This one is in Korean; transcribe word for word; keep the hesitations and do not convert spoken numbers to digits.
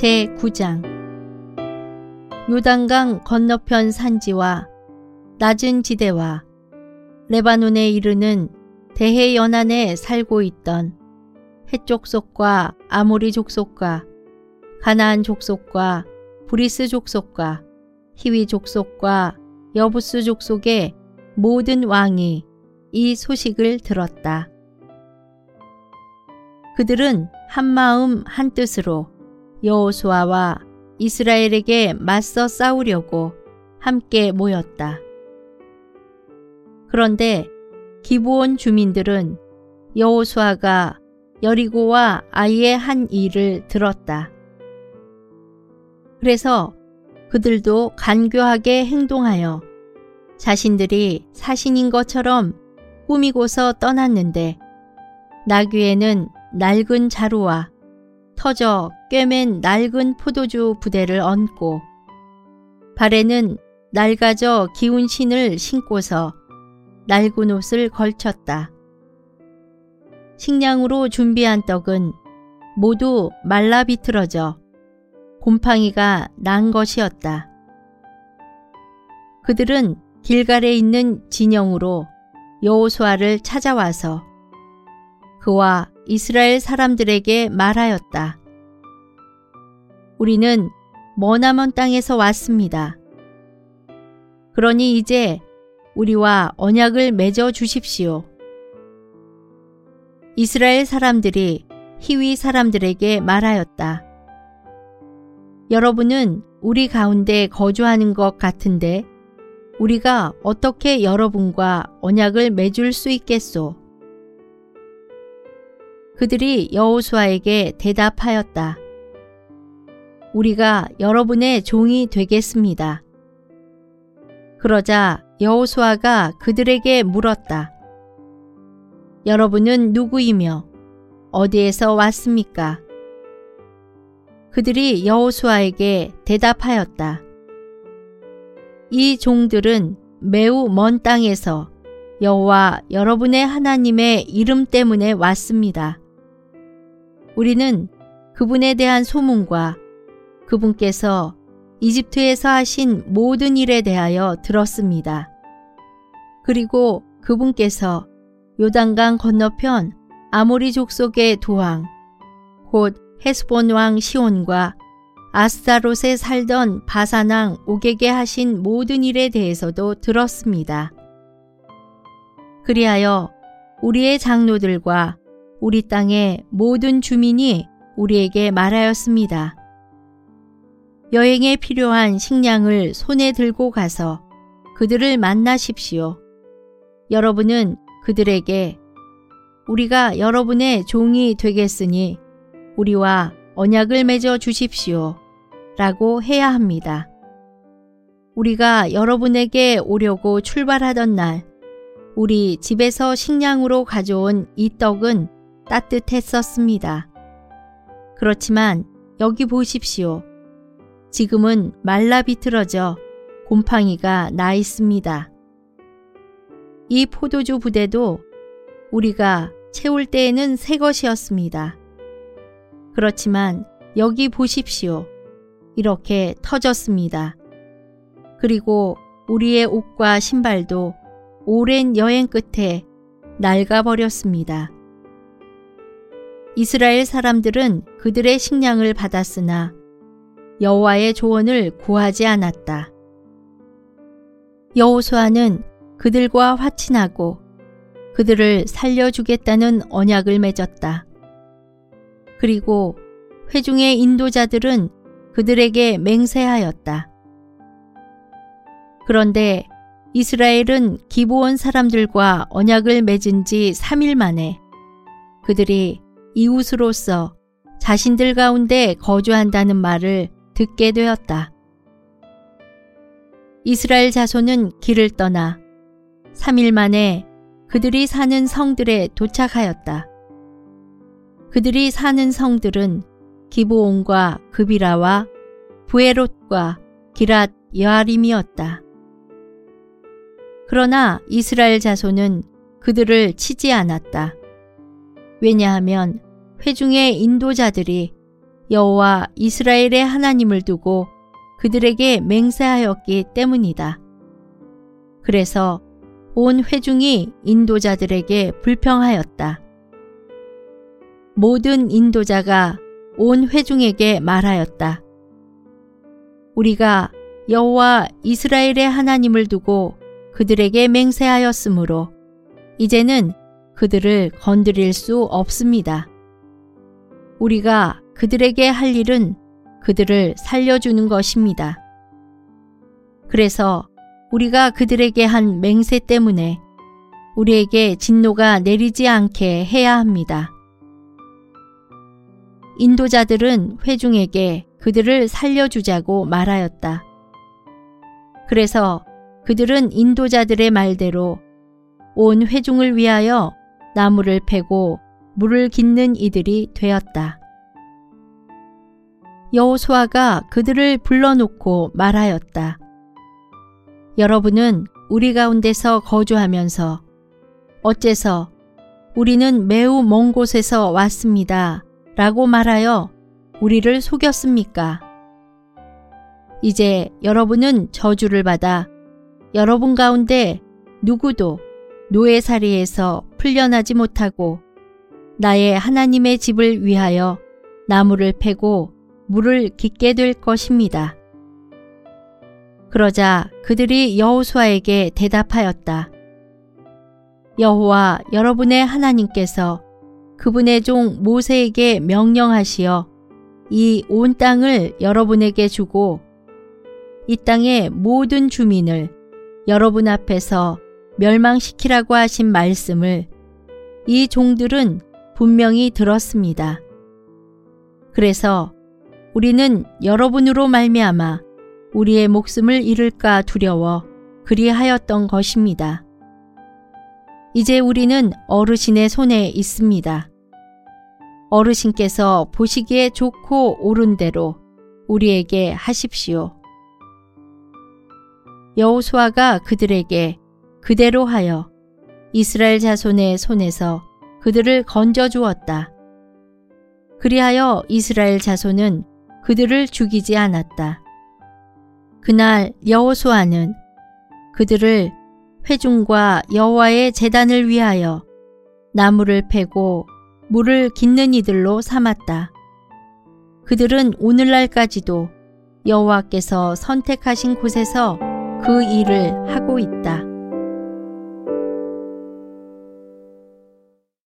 제구 장. 요단강 건너편 산지와 낮은 지대와 레바논에 이르는 대해 연안에 살고 있던 헷 족속과 아모리 족속과 가나안 족속과 브리스 족속과 히위 족속과 여부스 족속의 모든 왕이 이 소식을 들었다. 그들은 한마음 한뜻으로 여호수아와 이스라엘에게 맞서 싸우려고 함께 모였다. 그런데 기브온 주민들은 여호수아가 여리고와 아이의 한 일을 들었다. 그래서 그들도 간교하게 행동하여 자신들이 사신인 것처럼 꾸미고서 떠났는데 나귀에는 낡은 자루와 터져 꿰맨 낡은 포도주 부대를 얹고 발에는 낡아져 기운 신을 신고서 낡은 옷을 걸쳤다. 식량으로 준비한 떡은 모두 말라 비틀어져 곰팡이가 난 것이었다. 그들은 길갈에 있는 진영으로 여호수아를 찾아와서 그와 이스라엘 사람들에게 말하였다. 우리는 머나먼 땅에서 왔습니다. 그러니 이제 우리와 언약을 맺어 주십시오. 이스라엘 사람들이 히위 사람들에게 말하였다. 여러분은 우리 가운데 거주하는 것 같은데 우리가 어떻게 여러분과 언약을 맺을 수 있겠소? 그들이 여호수아에게 대답하였다. 우리가 여러분의 종이 되겠습니다. 그러자 여호수아가 그들에게 물었다. 여러분은 누구이며 어디에서 왔습니까? 그들이 여호수아에게 대답하였다. 이 종들은 매우 먼 땅에서 여호와 여러분의 하나님의 이름 때문에 왔습니다. 우리는 그분에 대한 소문과 그분께서 이집트에서 하신 모든 일에 대하여 들었습니다. 그리고 그분께서 요단강 건너편 아모리 족속의 두 왕, 곧 헤스본 왕 시온과 아스타롯에 살던 바산 왕 옥에게 하신 모든 일에 대해서도 들었습니다. 그리하여 우리의 장로들과 우리 땅의 모든 주민이 우리에게 말하였습니다. 여행에 필요한 식량을 손에 들고 가서 그들을 만나십시오. 여러분은 그들에게 우리가 여러분의 종이 되겠으니 우리와 언약을 맺어 주십시오. 라고 해야 합니다. 우리가 여러분에게 오려고 출발하던 날 우리 집에서 식량으로 가져온 이 떡은 따뜻했었습니다. 그렇지만 여기 보십시오. 지금은 말라 비틀어져 곰팡이가 나 있습니다. 이 포도주 부대도 우리가 채울 때에는 새 것이었습니다. 그렇지만 여기 보십시오. 이렇게 터졌습니다. 그리고 우리의 옷과 신발도 오랜 여행 끝에 낡아버렸습니다. 이스라엘 사람들은 그들의 식량을 받았으나 여호와의 조언을 구하지 않았다. 여호수아는 그들과 화친하고 그들을 살려주겠다는 언약을 맺었다. 그리고 회중의 인도자들은 그들에게 맹세하였다. 그런데 이스라엘은 기브온 사람들과 언약을 맺은 지 삼 일 만에 그들이 이웃으로서 자신들 가운데 거주한다는 말을 듣게 되었다. 이스라엘 자손은 길을 떠나 삼 일 만에 그들이 사는 성들에 도착하였다. 그들이 사는 성들은 기브온과 그비라와 부에롯과 기랏 여아림이었다. 그러나 이스라엘 자손은 그들을 치지 않았다. 왜냐하면 회중의 인도자들이 여호와 이스라엘의 하나님을 두고 그들에게 맹세하였기 때문이다. 그래서 온 회중이 인도자들에게 불평하였다. 모든 인도자가 온 회중에게 말하였다. 우리가 여호와 이스라엘의 하나님을 두고 그들에게 맹세하였으므로 이제는 그들을 건드릴 수 없습니다. 우리가 그들에게 할 일은 그들을 살려주는 것입니다. 그래서 우리가 그들에게 한 맹세 때문에 우리에게 진노가 내리지 않게 해야 합니다. 인도자들은 회중에게 그들을 살려주자고 말하였다. 그래서 그들은 인도자들의 말대로 온 회중을 위하여 나무를 패고 물을 깃는 이들이 되었다. 여호수아가 그들을 불러놓고 말하였다. 여러분은 우리 가운데서 거주하면서 어째서 우리는 매우 먼 곳에서 왔습니다. 라고 말하여 우리를 속였습니까? 이제 여러분은 저주를 받아 여러분 가운데 누구도 노예살이에서 풀려나지 못하고 나의 하나님의 집을 위하여 나무를 패고 물을 깃게 될 것입니다. 그러자 그들이 여호수아에게 대답하였다. 여호와 여러분의 하나님께서 그분의 종 모세에게 명령하시어 이 온 땅을 여러분에게 주고 이 땅의 모든 주민을 여러분 앞에서 멸망시키라고 하신 말씀을 이 종들은 분명히 들었습니다. 그래서 우리는 여러분으로 말미암아 우리의 목숨을 잃을까 두려워 그리하였던 것입니다. 이제 우리는 어르신의 손에 있습니다. 어르신께서 보시기에 좋고 옳은 대로 우리에게 하십시오. 여호수아가 그들에게 그대로 하여 이스라엘 자손의 손에서 그들을 건져 주었다. 그리하여 이스라엘 자손은 그들을 죽이지 않았다. 그날 여호수아는 그들을 회중과 여호와의 제단을 위하여 나무를 패고 물을 깃는 이들로 삼았다. 그들은 오늘날까지도 여호와께서 선택하신 곳에서 그 일을 하고 있다.